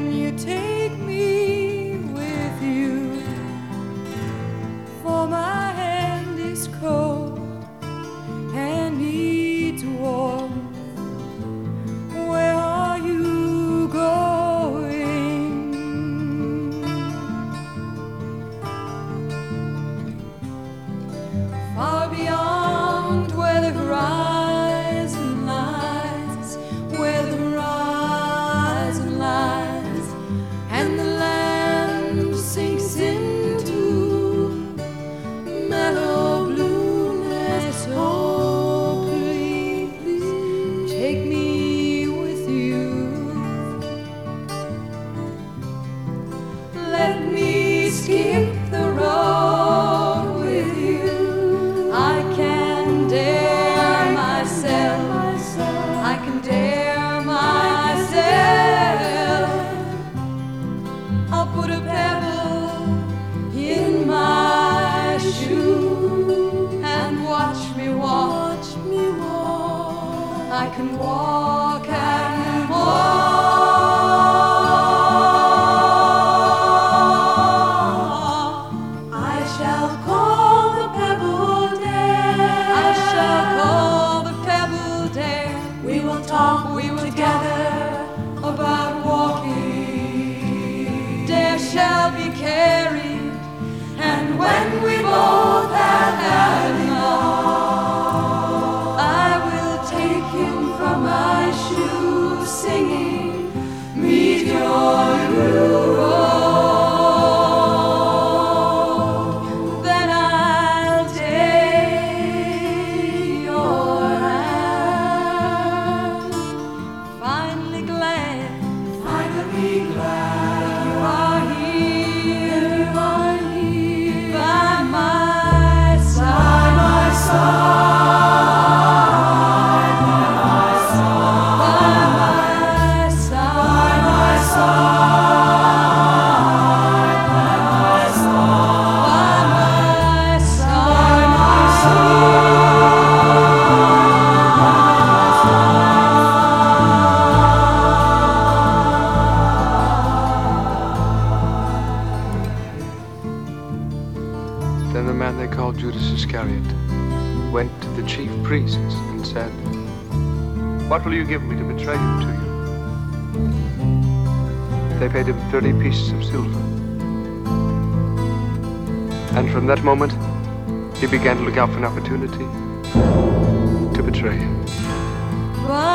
you take me with you? For my hand is cold and needs warmth. Where are you going? Far beyond where the horizon lies, where the horizon lies, and the land sinks into mellow blueness. Oh, please take me with you. Let me skip the road with you. I can dare myself. I can dare myself. I'll put a pebble in my shoe and watch me walk. I can walk and walk. I shall call the pebble dare. I shall call the pebble dare. We will talk together about walking. Dare shall be carried, and when we both have had enough, I will take him from my shoe, singing, meet your road. Then I'll take your hand. Finally glad you are here by my side, by my Then the man they called Judas Iscariot went to the chief priests and said, "What will you give me to betray him to you?" They paid him 30 pieces of silver. And from that moment, he began to look out for an opportunity to betray him.